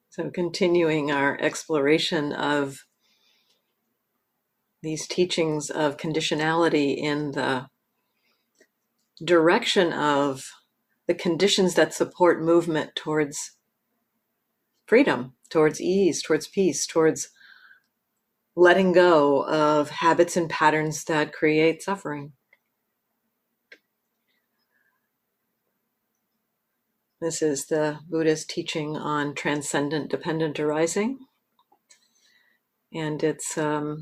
So continuing our exploration of these teachings of conditionality in the direction of the conditions that support movement towards freedom, towards ease, towards peace, towards letting go of habits and patterns that create suffering. This is the Buddha's teaching on transcendent dependent arising. And it's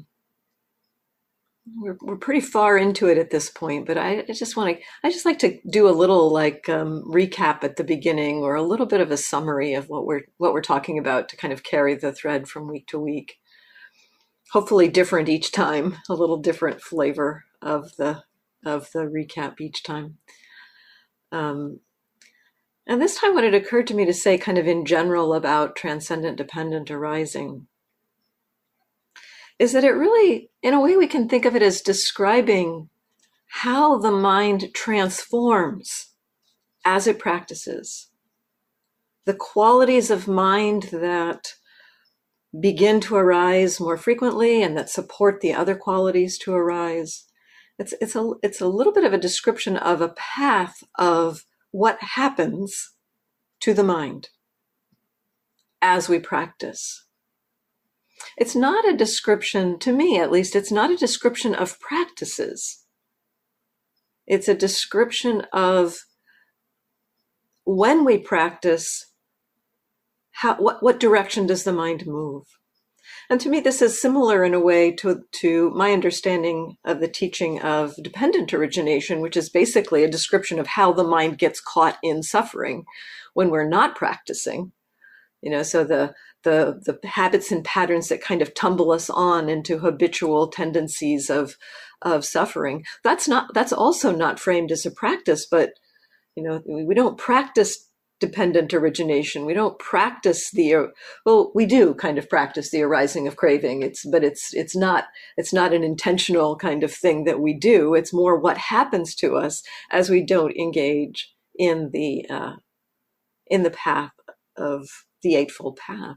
we're pretty far into it at this point, but I just like to do a little recap at the beginning, or a little bit of a summary of what we're talking about, to kind of carry the thread from week to week. Hopefully different each time, a little different flavor of the recap each time. And this time what had occurred to me to say kind of in general about transcendent dependent arising is that it really, in a way, we can think of it as describing how the mind transforms as it practices. The qualities of mind that begin to arise more frequently and that support the other qualities to arise. It's a little bit of a description of a path of what happens to the mind as we practice. It's not a description, to me at least, it's not a description of practices. It's a description of when we practice, what direction does the mind move? And to me, this is similar in a way to my understanding of the teaching of dependent origination, which is basically a description of how the mind gets caught in suffering when we're not practicing. So the habits and patterns that kind of tumble us on into habitual tendencies of suffering. That's also not framed as a practice, but we don't practice dependent origination. We don't practice we do kind of practice the arising of craving. It's not an intentional kind of thing that we do. It's more what happens to us as we don't engage in the path of the Eightfold Path.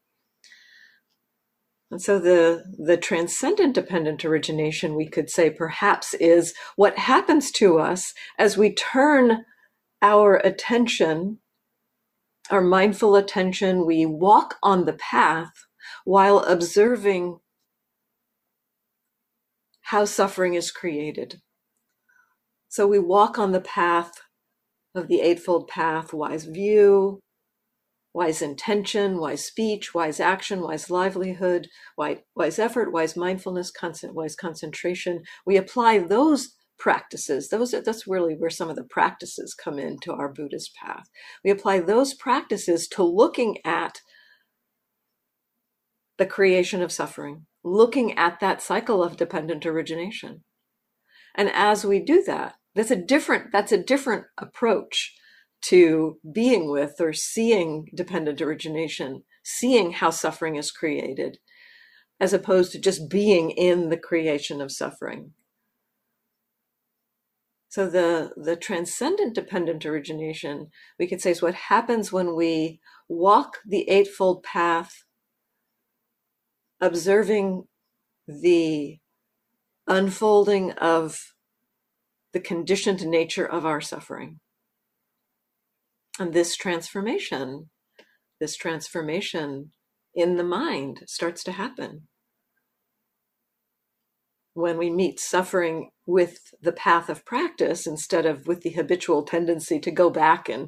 And so the transcendent dependent origination, we could say perhaps, is what happens to us as we turn our attention, our mindful attention, we walk on the path while observing how suffering is created. So we walk on the path of the Eightfold Path, wise view, wise intention, wise speech, wise action, wise livelihood, wise effort, wise mindfulness, wise concentration. We apply those practices. That's really where some of the practices come into our Buddhist path. We apply those practices to looking at the creation of suffering, looking at that cycle of dependent origination. And as we do that, that's a different approach to being with or seeing dependent origination, seeing how suffering is created, as opposed to just being in the creation of suffering. So the transcendent dependent origination, we could say, is what happens when we walk the Eightfold Path, observing the unfolding of the conditioned nature of our suffering. And this transformation in the mind starts to happen when we meet suffering with the path of practice instead of with the habitual tendency to go back and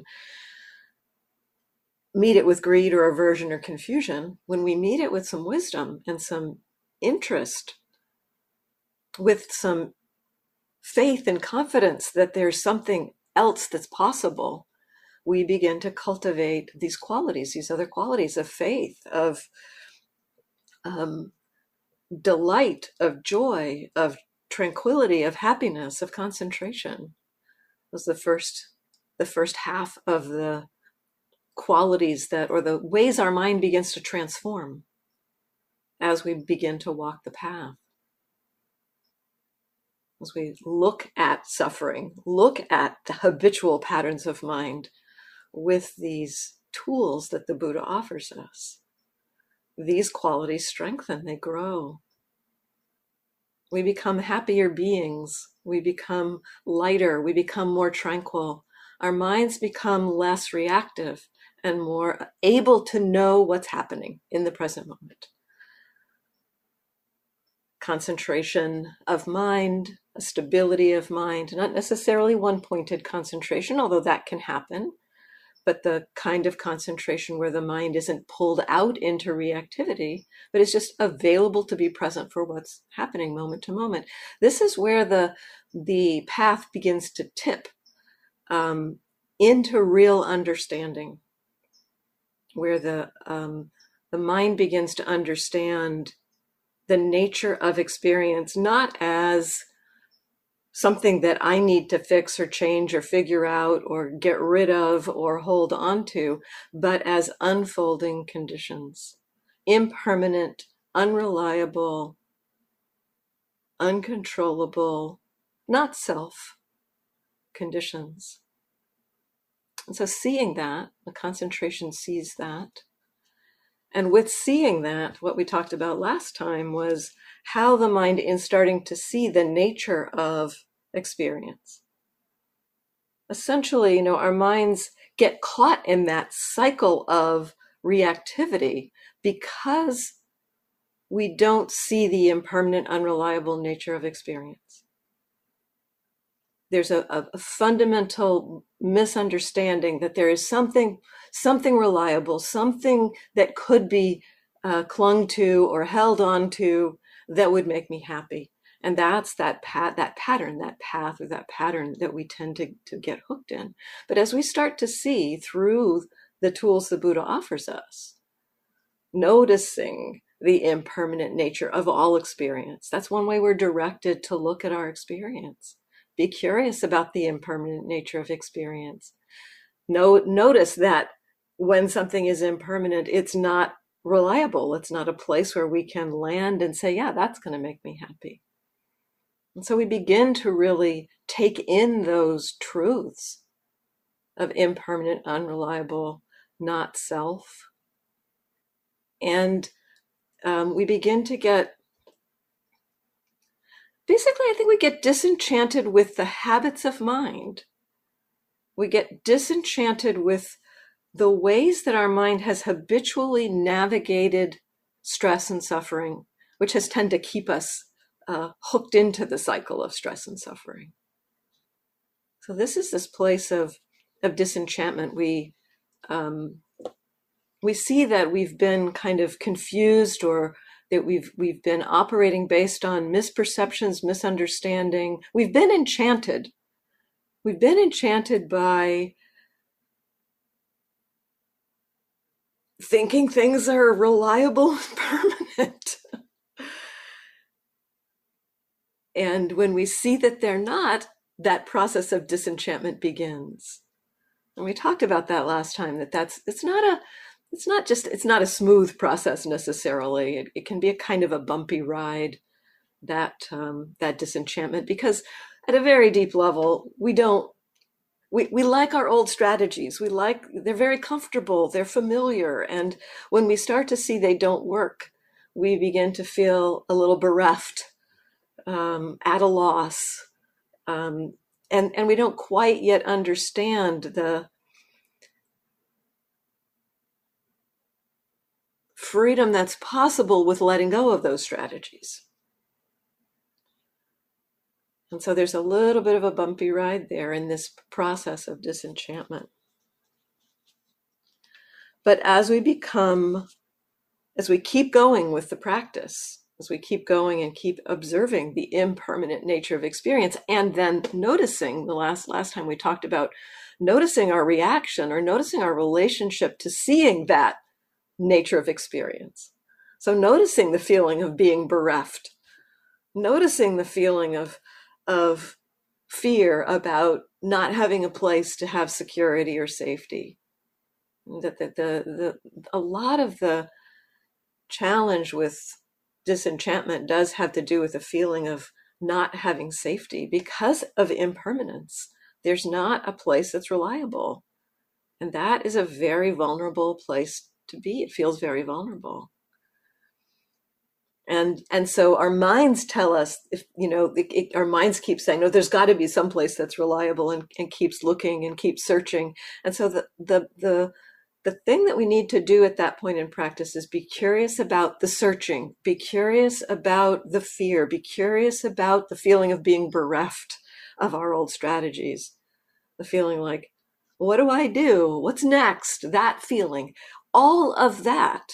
meet it with greed or aversion or confusion. When we meet it with some wisdom and some interest, with some faith and confidence that there's something else that's possible, we begin to cultivate these qualities, these other qualities of faith, of delight, of joy, of tranquility, of happiness, of concentration. Was the first half of the qualities or the ways our mind begins to transform as we begin to walk the path. As we look at suffering, look at the habitual patterns of mind with these tools that the Buddha offers us, these qualities strengthen, they grow. We become happier beings. We become lighter. We become more tranquil. Our minds become less reactive and more able to know what's happening in the present moment. Concentration of mind, a stability of mind, not necessarily one-pointed concentration, although that can happen, but the kind of concentration where the mind isn't pulled out into reactivity, but is just available to be present for what's happening moment to moment. This is where the path begins to tip into real understanding, where the mind begins to understand the nature of experience, not as something that I need to fix or change or figure out or get rid of or hold on to, but as unfolding conditions, impermanent, unreliable, uncontrollable, not self conditions. And so seeing that, the concentration sees that. And with seeing that, what we talked about last time was how the mind is starting to see the nature of experience. Essentially, our minds get caught in that cycle of reactivity because we don't see the impermanent, unreliable nature of experience. There's a fundamental misunderstanding that there is something reliable, something that could be clung to or held on to that would make me happy. And that's that path that we tend to get hooked in. But as we start to see through the tools the Buddha offers us, noticing the impermanent nature of all experience, that's one way we're directed to look at our experience. Be curious about the impermanent nature of experience. Notice that when something is impermanent, it's not reliable. It's not a place where we can land and say, yeah, that's going to make me happy. And so we begin to really take in those truths of impermanent, unreliable, not self. And we begin to get, basically, I think we get disenchanted with the habits of mind. We get disenchanted with the ways that our mind has habitually navigated stress and suffering, which has tended to keep us hooked into the cycle of stress and suffering. So this is this place of disenchantment. We see that we've been kind of confused, or that we've been operating based on misperceptions, misunderstanding. We've been enchanted. We've been enchanted by thinking things are reliable and permanent. And when we see that they're not, that process of disenchantment begins. And we talked about that last time, it's not a smooth process necessarily. It can be a kind of a bumpy ride, that disenchantment, because at a very deep level, we like our old strategies. They're very comfortable, they're familiar. And when we start to see they don't work, we begin to feel a little bereft, at a loss. And we don't quite yet understand the freedom that's possible with letting go of those strategies. And so there's a little bit of a bumpy ride there in this process of disenchantment. But as we keep going with the practice, as we keep going and keep observing the impermanent nature of experience, and then noticing, the last time we talked about noticing our reaction, or noticing our relationship to seeing that nature of experience. So noticing the feeling of being bereft, noticing the feeling of fear about not having a place to have security or safety. That a lot of the challenge with disenchantment does have to do with a feeling of not having safety because of impermanence. There's not a place that's reliable. And that is a very vulnerable place to be. It feels very vulnerable. And so our minds tell us, if our minds keep saying, no, there's got to be some place that's reliable, and keeps looking and keeps searching. And so the thing that we need to do at that point in practice is be curious about the searching, be curious about the fear, be curious about the feeling of being bereft of our old strategies, the feeling like, what do I do? What's next? That feeling, all of that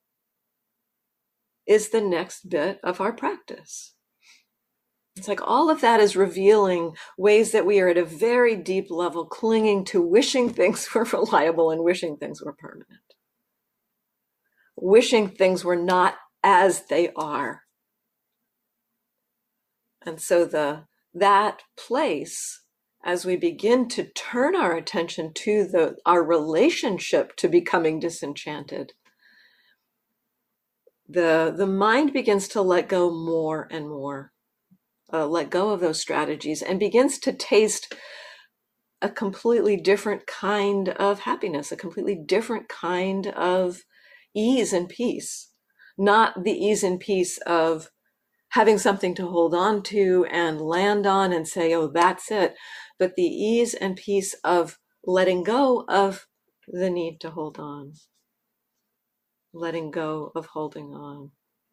is the next bit of our practice. It's like all of that is revealing ways that we are at a very deep level clinging to wishing things were reliable and wishing things were permanent, wishing things were not as they are. And so that place, as we begin to turn our attention to our relationship to becoming disenchanted, the mind begins to let go more and more, let go of those strategies, and begins to taste a completely different kind of happiness, a completely different kind of ease and peace. Not the ease and peace of having something to hold on to and land on and say, oh, that's it, but the ease and peace of letting go of the need to hold on, letting go of holding on.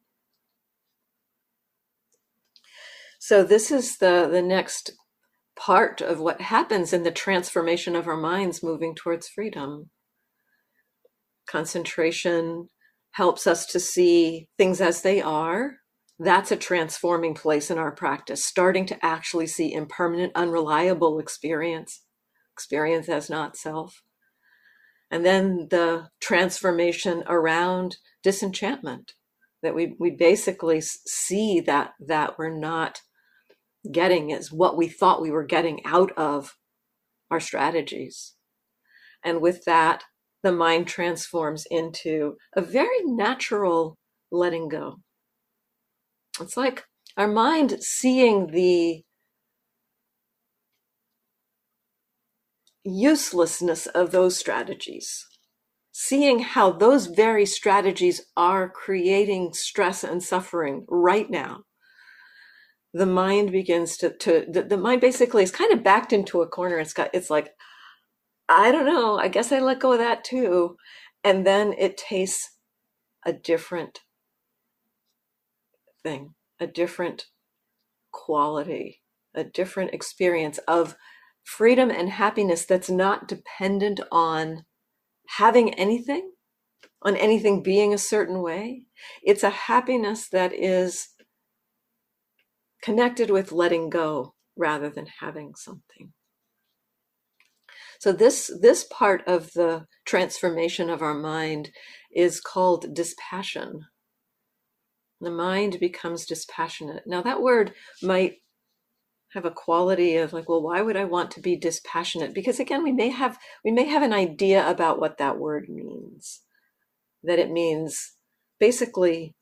So this is the next part of what happens in the transformation of our minds moving towards freedom. Concentration helps us to see things as they are. That's a transforming place in our practice, starting to actually see impermanent, unreliable experience as not self. And then the transformation around disenchantment, that we basically see that we're not getting is what we thought we were getting out of our strategies. And with that, the mind transforms into a very natural letting go. It's like our mind seeing the uselessness of those strategies, seeing how those very strategies are creating stress and suffering right now. The mind begins the mind basically is kind of backed into a corner. It's like, I don't know, I guess I let go of that too. And then it tastes a different thing, a different quality, a different experience of freedom and happiness that's not dependent on having anything, on anything being a certain way. It's a happiness that is connected with letting go rather than having something. So this part of the transformation of our mind is called dispassion. The mind becomes dispassionate. Now that word might have a quality of like, well, why would I want to be dispassionate? Because again, we may have an idea about what that word means. That it means basically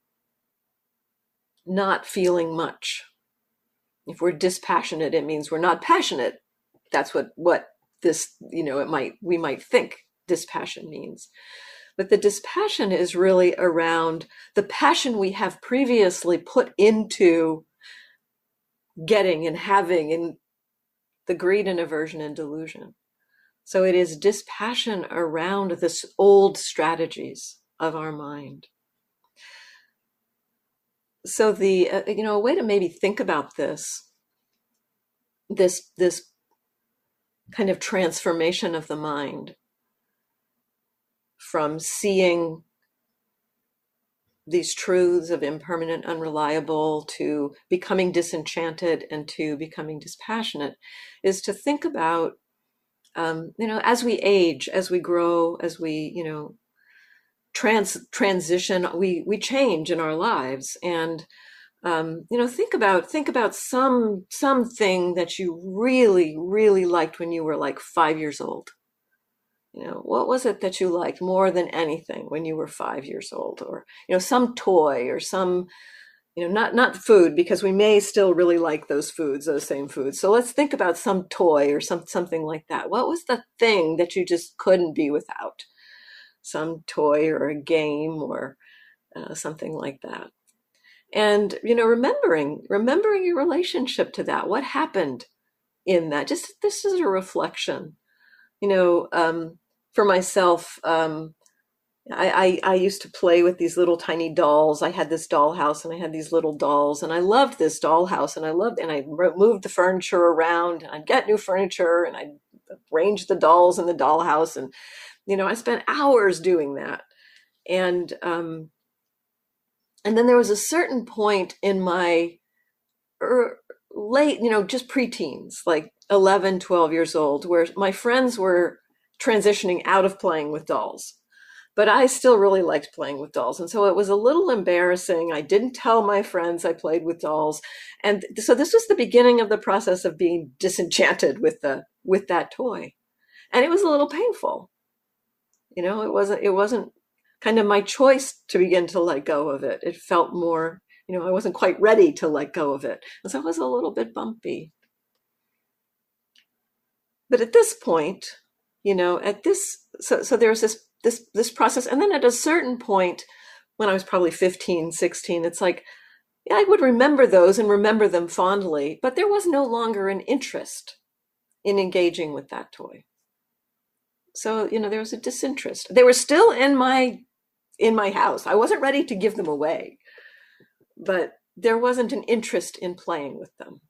not feeling much. If we're dispassionate, it means we're not passionate. That's what this, we might think dispassion means. But the dispassion is really around the passion we have previously put into getting and having, and the greed and aversion and delusion. So it is dispassion around this old strategies of our mind. So a way to maybe think about this kind of transformation of the mind from seeing these truths of impermanent, unreliable, to becoming disenchanted and to becoming dispassionate, is to think about, as we age, as we grow, as we, transition, we change in our lives. And think about something that you really, really liked when you were like 5 years old. What was it that you liked more than anything when you were 5 years old? Or, some toy or some Not food, because we may still really like those foods, those same foods. So let's think about some toy or something like that. What was the thing that you just couldn't be without? Some toy or a game or something like that. And remembering your relationship to that. What happened in that? Just this is a reflection. For myself, I used to play with these little tiny dolls. I had this dollhouse and I had these little dolls, and I loved this dollhouse, and I moved the furniture around, and I'd get new furniture, and I'd arrange the dolls in the dollhouse. And, I spent hours doing that. And then there was a certain point in my late, just preteens, like 11, 12 years old, where my friends were transitioning out of playing with dolls. But I still really liked playing with dolls. And so it was a little embarrassing. I didn't tell my friends I played with dolls. And so this was the beginning of the process of being disenchanted with that toy. And it was a little painful. It wasn't kind of my choice to begin to let go of it. It felt more, I wasn't quite ready to let go of it. And so it was a little bit bumpy. But at this point, so there was this process. And then at a certain point, when I was probably 15, 16, it's like, yeah, I would remember those and remember them fondly, but there was no longer an interest in engaging with that toy. So, there was a disinterest. They were still in my house. I wasn't ready to give them away, but there wasn't an interest in playing with them.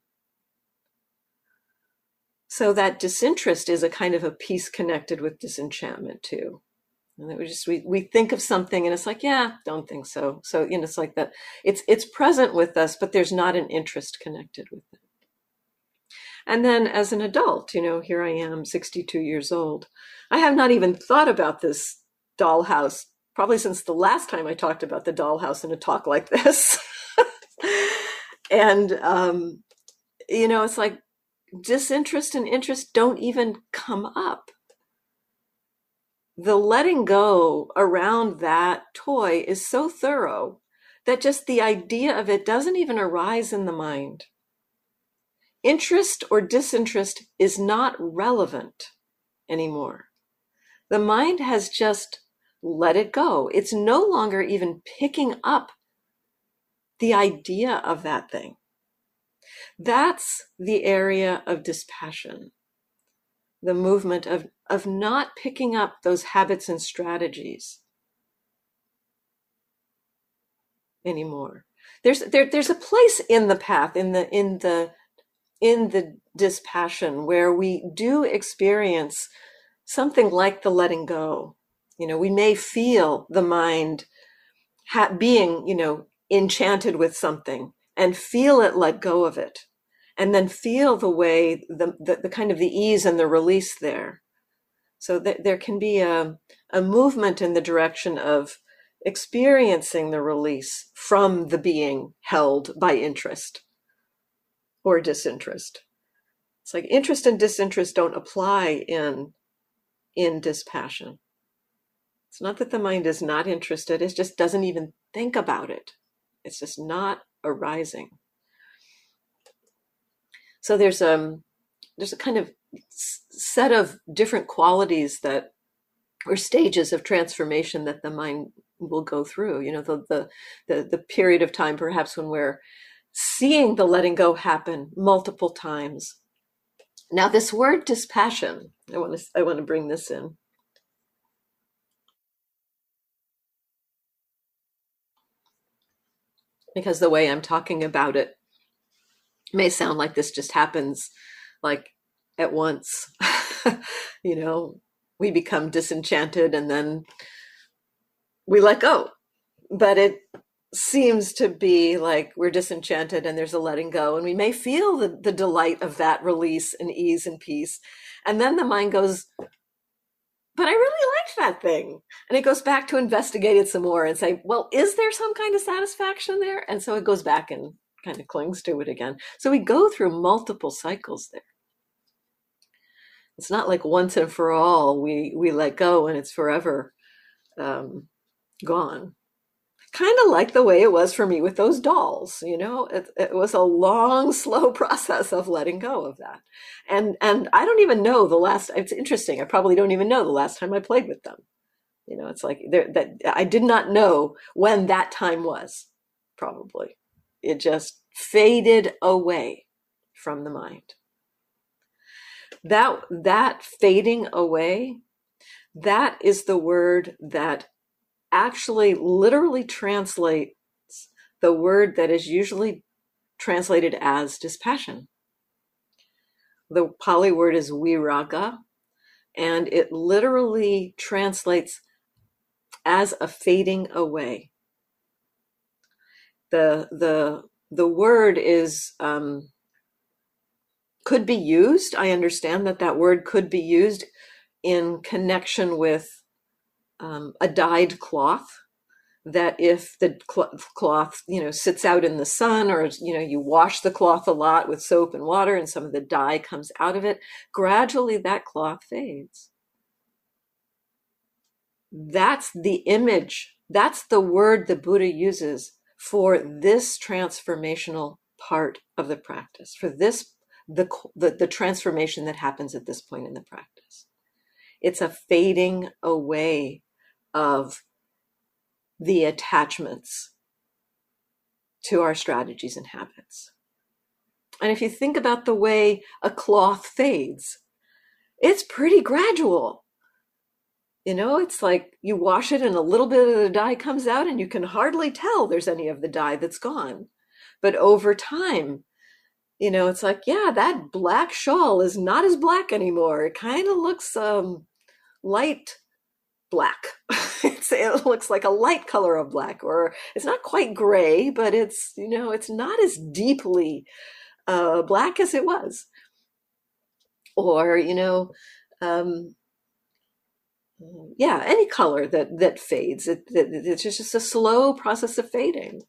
So that disinterest is a kind of a piece connected with disenchantment too. And we think of something and it's like, yeah, don't think so. So, it's like that. It's present with us, but there's not an interest connected with it. And then as an adult, here I am, 62 years old. I have not even thought about this dollhouse probably since the last time I talked about the dollhouse in a talk like this. And, it's like disinterest and interest don't even come up. The letting go around that toy is so thorough that just the idea of it doesn't even arise in the mind. Interest or disinterest is not relevant anymore. The mind has just let it go. It's no longer even picking up the idea of that thing. That's the area of dispassion, the movement of not picking up those habits and strategies anymore. There's a place in the path, in the dispassion, where we do experience something like the letting go. We may feel the mind being, enchanted with something and feel it let go of it, and then feel the way, the kind of the ease and the release there. So there can be a movement in the direction of experiencing the release from the being held by interest or disinterest. It's like interest and disinterest don't apply in dispassion. It's not that the mind is not interested, it just doesn't even think about it. It's just not arising. So there's a kind of set of different qualities that, or stages of transformation that the mind will go through. The period of time perhaps when we're seeing the letting go happen multiple times. Now, this word dispassion, I want to bring this in. Because the way I'm talking about it may sound like this just happens like at once. We become disenchanted and then we let go. But it seems to be like we're disenchanted and there's a letting go, and we may feel the delight of that release and ease and peace. And then the mind goes, but I really liked that thing. And it goes back to investigate it some more and say, well, is there some kind of satisfaction there? And so it goes back and kind of clings to it again. So we go through multiple cycles there. It's not like once and for all we let go and it's forever gone. Kind of like the way it was for me with those dolls, it was a long, slow process of letting go of that. And I don't even know the last, it's interesting, I probably don't even know the last time I played with them. It's like that I did not know when that time was, probably. It just faded away from the mind. That fading away, that is the word that actually literally translates the word that is usually translated as dispassion. The Pali word is viraga, and it literally translates as a fading away. The word is could be used. I understand that word could be used in connection with a dyed cloth. That if the cloth, sits out in the sun, or you wash the cloth a lot with soap and water, and some of the dye comes out of it, gradually that cloth fades. That's the image. That's the word the Buddha uses for this transformational part of the practice, for this the transformation that happens at this point in the practice. It's a fading away of the attachments to our strategies and habits. And if you think about the way a cloth fades, it's pretty gradual. It's like you wash it and a little bit of the dye comes out and you can hardly tell there's any of the dye that's gone. But over time, it's like, yeah, that black shawl is not as black anymore. It kind of looks light black. It looks like a light color of black, or it's not quite gray, but it's not as deeply black as it was. Or yeah, any color that fades. It's just a slow process of fading.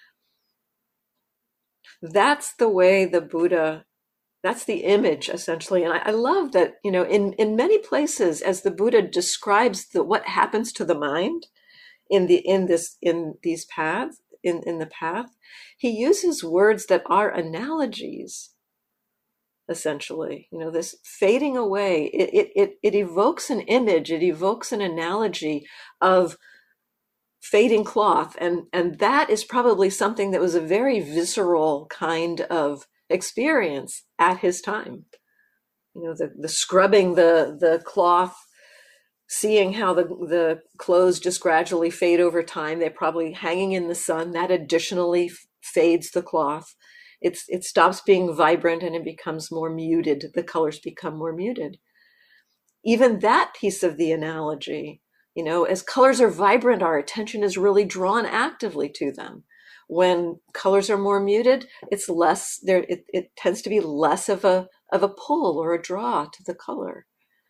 That's the way the Buddha, that's the image essentially. And I love that, in many places, as the Buddha describes what happens to the mind in these paths, in the path, he uses words that are analogies, essentially. This fading away, it evokes an image, it evokes an analogy of fading cloth, and that is probably something that was a very visceral kind of experience at his time. The scrubbing the cloth, seeing how the clothes just gradually fade over time. They're probably hanging in the sun. That additionally fades the cloth. It stops being vibrant and it becomes more muted. The colors become more muted. Even that piece of the analogy, as colors are vibrant, our attention is really drawn actively to them. When colors are more muted, it's less there. It tends to be less of a pull or a draw to the color.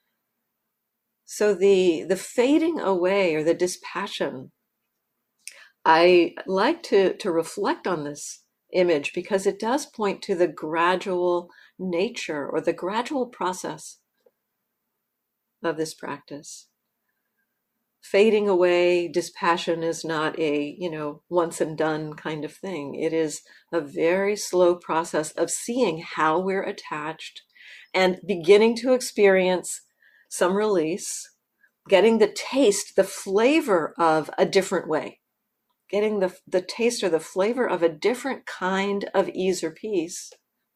So the fading away, or the dispassion, I like to reflect on this image because it does point to the gradual nature or the gradual process of this practice. Fading away, dispassion is not a, once and done kind of thing. It is a very slow process of seeing how we're attached and beginning to experience some release, getting the taste, the flavor of a different way, getting the taste or the flavor of a different kind of ease or peace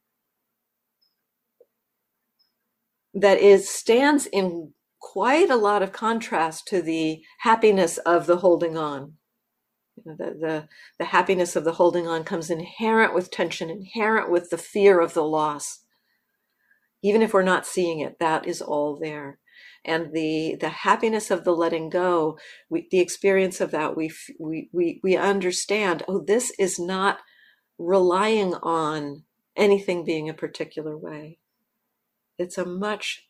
that stands in quite a lot of contrast to the happiness of the holding on. The happiness of the holding on comes inherent with tension, inherent with the fear of the loss. Even if we're not seeing it, that is all there. And the happiness of the letting go, the experience of that, we understand, oh, this is not relying on anything being a particular way. It's a much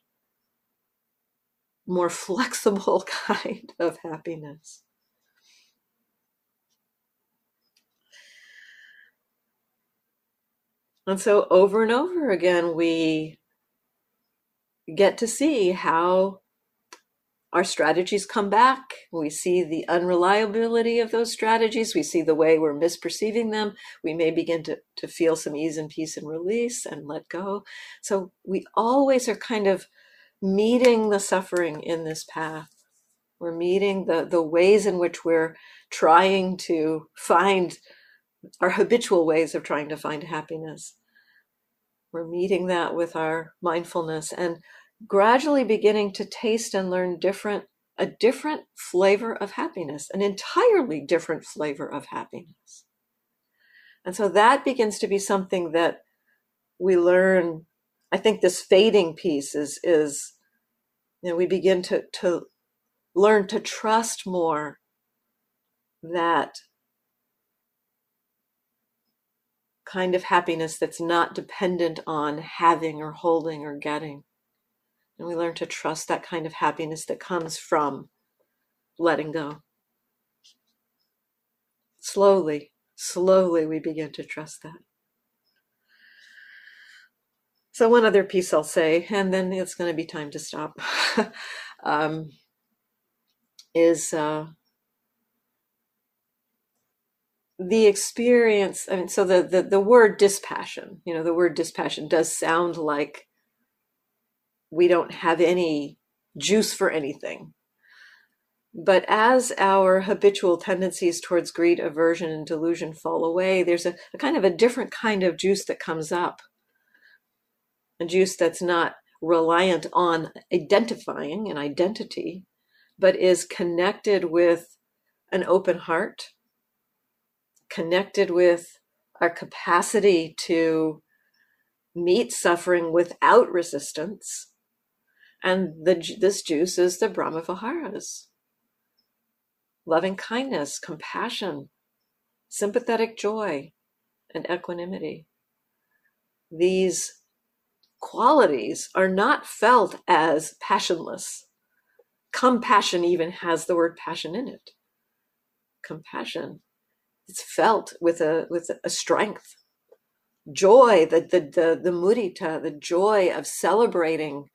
more flexible kind of happiness. And so over and over again, we get to see how our strategies come back. We see the unreliability of those strategies. We see the way we're misperceiving them. We may begin to feel some ease and peace and release and let go. So we always are kind of meeting the suffering in this path. We're meeting the ways in which we're trying to find our habitual ways of trying to find happiness. We're meeting that with our mindfulness and gradually beginning to taste and learn a different flavor of happiness, an entirely different flavor of happiness. And so that begins to be something that we learn. I think this fading piece is we begin to learn to trust more that kind of happiness that's not dependent on having or holding or getting. And we learn to trust that kind of happiness that comes from letting go. Slowly we begin to trust that. So one other piece I'll say, and then it's going to be time to stop, is the experience. I mean, so the word dispassion, the word dispassion does sound like we don't have any juice for anything. But as our habitual tendencies towards greed, aversion, and delusion fall away, there's a kind of a different kind of juice that comes up. A juice that's not reliant on identifying an identity, but is connected with an open heart, connected with our capacity to meet suffering without resistance. And this juice is the Brahma Viharas. Loving kindness, compassion, sympathetic joy, and equanimity. These qualities are not felt as passionless. Compassion even has the word passion in it. Compassion, it's felt with a strength. Joy, the mudita, the joy of celebrating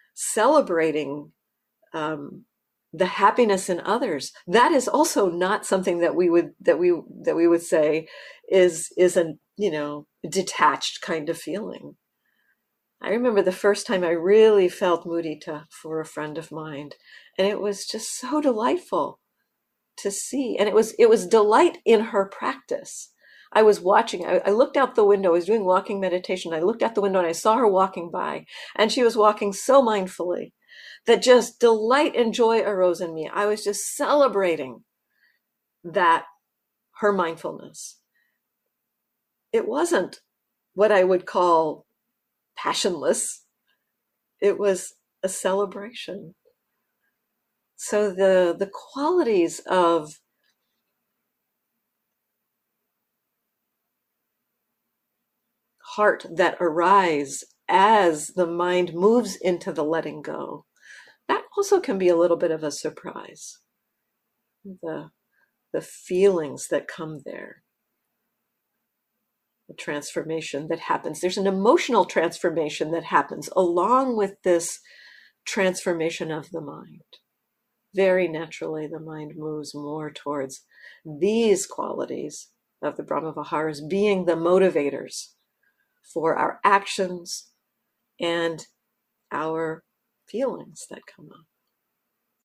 the happiness in others. That is also not something that we would say is a detached kind of feeling. I remember the first time I really felt mudita for a friend of mine, and it was just so delightful to see. And it was delight in her practice. I was watching, I looked out the window, I was doing walking meditation. I looked out the window and I saw her walking by, and she was walking so mindfully that just delight and joy arose in me. I was just celebrating that, her mindfulness. It wasn't what I would call passionless. It was a celebration. So the qualities of heart that arise as the mind moves into the letting go, that also can be a little bit of a surprise. The feelings that come there, the transformation that happens. There's an emotional transformation that happens along with this transformation of the mind. Very naturally, the mind moves more towards these qualities of the Brahma Viharas being the motivators for our actions and our feelings that come up.